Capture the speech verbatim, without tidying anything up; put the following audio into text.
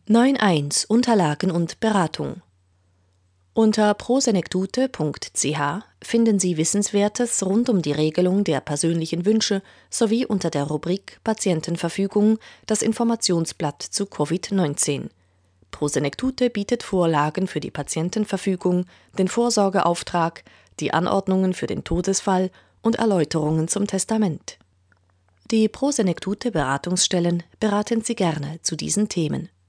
neun eins Unterlagen und Beratung. Unter prosenektute punkt c h finden Sie Wissenswertes rund um die Regelung der persönlichen Wünsche sowie unter der Rubrik Patientenverfügung das Informationsblatt zu Covid neunzehn. Prosenektute bietet Vorlagen für die Patientenverfügung, den Vorsorgeauftrag, die Anordnungen für den Todesfall und Erläuterungen zum Testament. Die Prosenektute Beratungsstellen beraten Sie gerne zu diesen Themen.